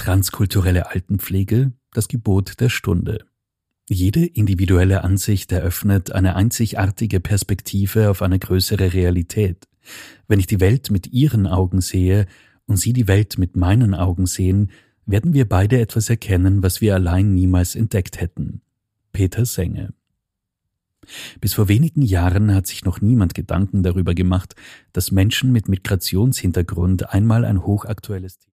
Transkulturelle Altenpflege, das Gebot der Stunde. Jede individuelle Ansicht eröffnet eine einzigartige Perspektive auf eine größere Realität. Wenn ich die Welt mit Ihren Augen sehe und Sie die Welt mit meinen Augen sehen, werden wir beide etwas erkennen, was wir allein niemals entdeckt hätten. Peter Senge. Bis vor wenigen Jahren hat sich noch niemand Gedanken darüber gemacht, dass Menschen mit Migrationshintergrund einmal ein hochaktuelles